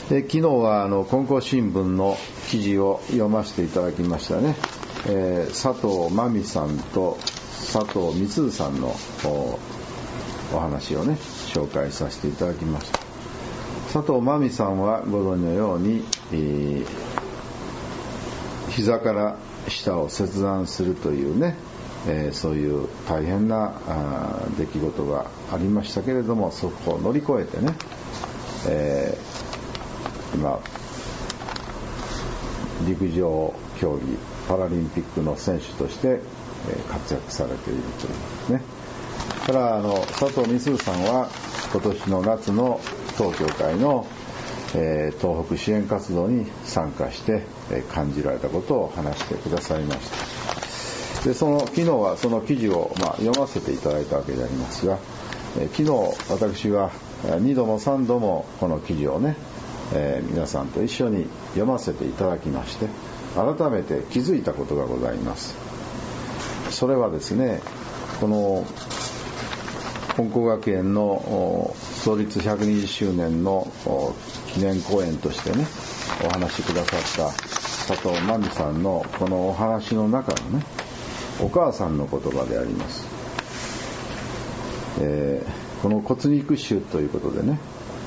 昨日は金光新聞の記事を読ませていただきましたね。佐藤真美さんと佐藤光さんのお話をね紹介させていただきました。佐藤真美さんはご存知のように、膝から下を切断するというね、そういう大変な出来事がありましたけれども、そこを乗り越えてね、今陸上競技パラリンピックの選手として活躍されているというね。だから佐藤光さんは今年の夏の東協会の、東北支援活動に参加して感じられたことを話してくださいました。で昨日はその記事を、読ませていただいたわけでありますが、昨日私は2度も3度もこの記事をね、皆さんと一緒に読ませていただきまして、改めて気づいたことがございます。それはですね、この金光学園の創立120周年の記念講演としてねお話しくださった佐藤真美さんのこのお話の中のねお母さんの言葉であります。この骨肉腫ということでね、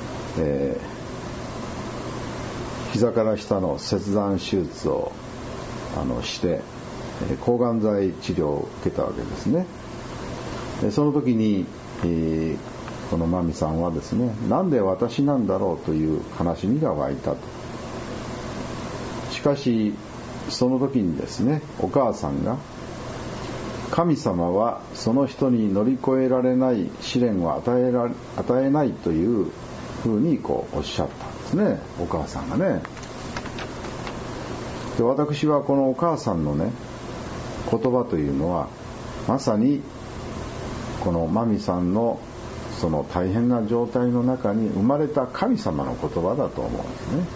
膝から下の切断手術をして抗がん剤治療を受けたわけですね。その時に、この真美さんはですね、なんで私なんだろうという悲しみが湧いたと。しかしその時にですね、お母さんが神様はその人に乗り越えられない試練を与えないというふうにおっしゃったんですね、お母さんがね。で私はこのお母さんのね言葉というのはまさにこの真美さんのその大変な状態の中に生まれた神様の言葉だと思うんですね。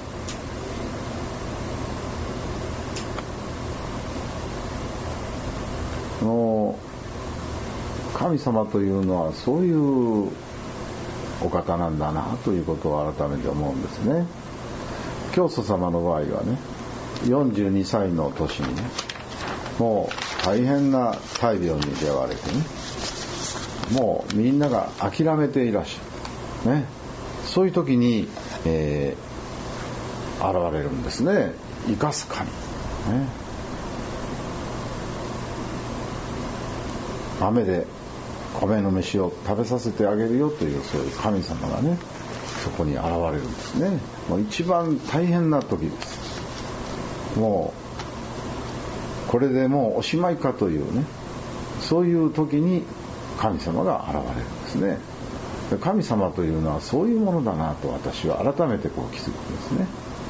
神様というのはそういうお方なんだなということを改めて思うんですね。教祖様の場合はね42歳の年にねもう大変な大病に出会われてね、もうみんなが諦めていらっしゃる、ね、そういう時に、現れるんですね、生かす神、ね、雨で米の飯を食べさせてあげるよというそういう神様がねそこに現れるんですね。もう一番大変な時です。もうこれでもうおしまいかというねそういう時に神様が現れるんですね。神様というのはそういうものだなと私は改めて気づくんですね。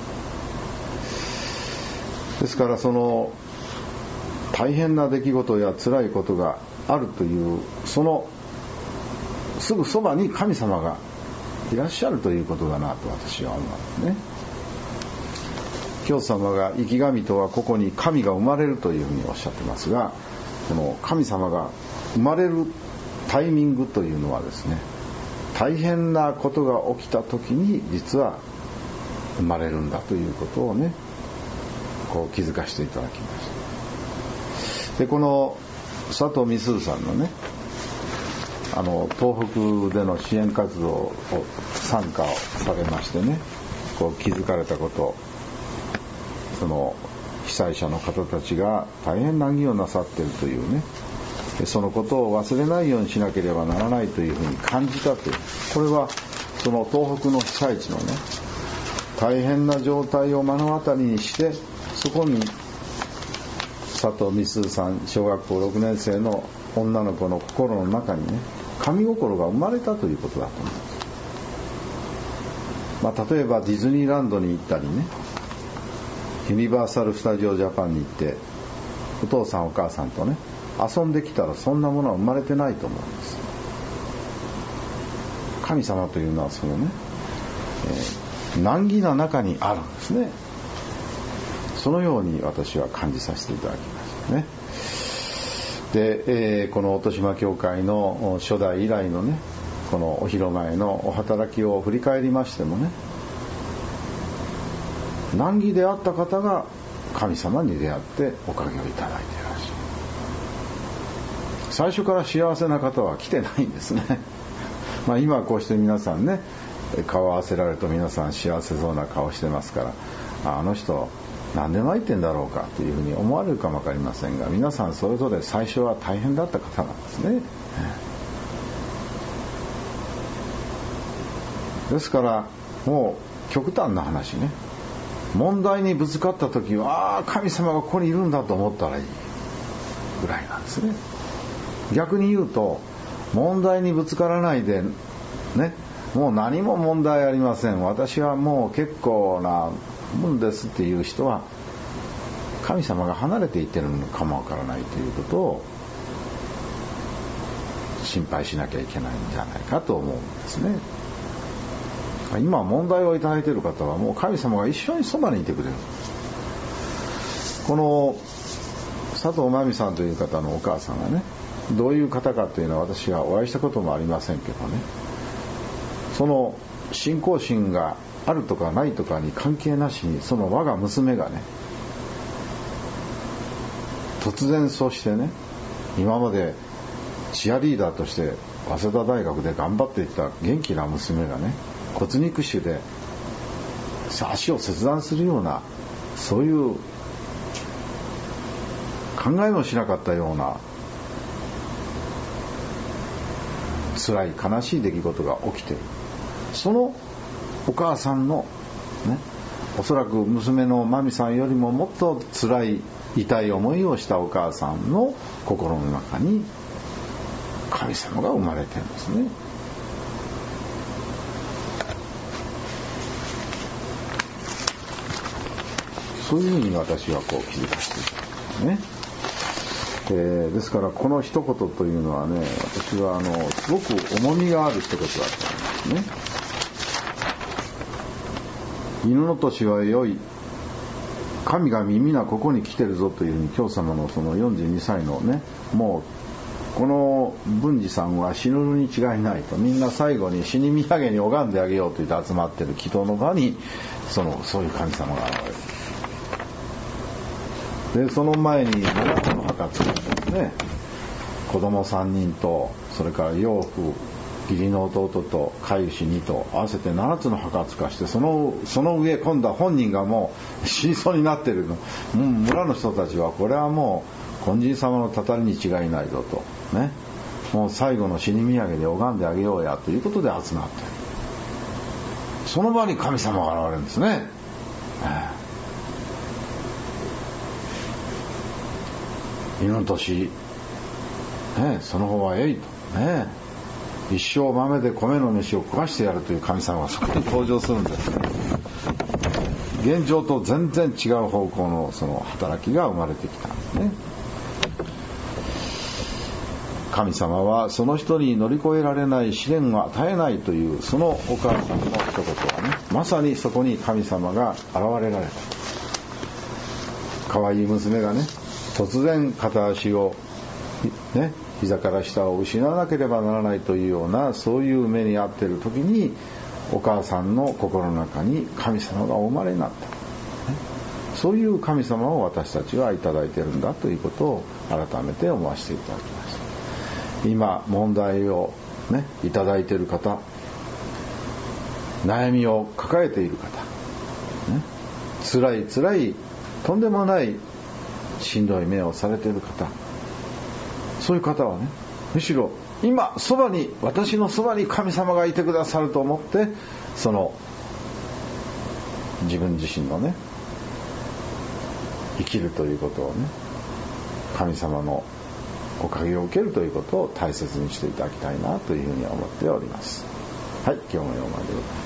ですからその大変な出来事や辛いことがあるというそのすぐそばに神様がいらっしゃるということだなと私は思うんですね。教祖様が生き神とはここに神が生まれるというふうにおっしゃってますが、この神様が生まれるタイミングというのはですね、大変なことが起きた時に実は生まれるんだということをね気づかせていただきました。でこの佐藤美鈴さんのね東北での支援活動を参加をされましてね気づかれたこと、その被災者の方たちが大変難儀をなさっているというね、そのことを忘れないようにしなければならないというふうに感じたという、これはその東北の被災地のね大変な状態を目の当たりにして、そこに佐藤美鈴さん小学校6年生の女の子の心の中にね神心が生まれたということだと思います。例えばディズニーランドに行ったりね、ユニバーサル・スタジオ・ジャパンに行ってお父さんお母さんとね遊んできたらそんなものは生まれてないと思うんです。神様というのはそのね、難儀な中にあるんですね。そのように私は感じさせていただきましたね。で、この音島教会の初代以来のねこのお広間へのお働きを振り返りましてもね、 難儀であった方が神様に出会っておかげをいただいているらしい。最初から幸せな方は来てないんですね。今こうして皆さんね、顔を合わせられると皆さん幸せそうな顔してますから、あの人何で参ってんだろうかというふうに思われるかもわかりませんが、皆さんそれぞれ最初は大変だった方なんですね。ですからもう極端な話ね、問題にぶつかった時は神様がここにいるんだと思ったらいいぐらいなんですね。逆に言うと、問題にぶつからないでね、もう何も問題ありません、私はもう結構なもんですっていう人は、神様が離れていってるのかもわからないということを心配しなきゃいけないんじゃないかと思うんですね。今問題をいただいている方はもう神様が一緒にそばにいてくれる。この佐藤真美さんという方のお母さんがね、どういう方かというのは私はお会いしたこともありませんけどね、その信仰心があるとかないとかに関係なしに、その我が娘がね、突然そうしてね、今までチアリーダーとして早稲田大学で頑張っていた元気な娘がね、骨肉腫で足を切断するような、そういう考えもしなかったような辛い悲しい出来事が起きている。そのお母さんのね、おそらく娘の真美さんよりももっと辛い痛い思いをしたお母さんの心の中に神様が生まれているんですね。そういうふうに私はこう気づかせていたんですね。ですからこの一言というのはね、私はすごく重みがある一言だったんですね。犬の年は良い、神が皆ここに来てるぞというふうに教様のその42歳のね、もうこの文治さんは死ぬに違いないと、みんな最後に死に土産に拝んであげようと言って集まっている祈祷の場にそういう神様が現れる。でその前に7つの墓作ってですね、子供3人とそれから養父義理の弟と飼い主2頭合わせて7つの墓をつかして、その上今度は本人がもう死にそうになっているの。村の人たちはこれはもう金神様のたたりに違いないぞとね、もう最後の死に土産で拝んであげようやということで集まっている。その場に神様が現れるんですね。犬の年、その方はえいとね、一生豆で米の飯を食わしてやるという神様がそこに登場するんですね。現状と全然違う方向のその働きが生まれてきたんですね。神様はその人に乗り越えられない試練を与えないというそのお母さんの一言はね、まさにそこに神様が現れられた。可愛い娘がね、突然片足をね、膝から下を失わなければならないというような、そういう目に遭っている時にお母さんの心の中に神様がお生まれになった、そういう神様を私たちはいただいているんだということを改めて思わせていただきました。今問題をねいただいている方、悩みを抱えている方、辛いとんでもないしんどい目をされている方、そういう方はね、むしろ今私のそばに神様がいてくださると思って、その自分自身のね生きるということをね、神様のおかげを受けるということを大切にしていただきたいなというふうに思っております。はい、今日も読まれてください。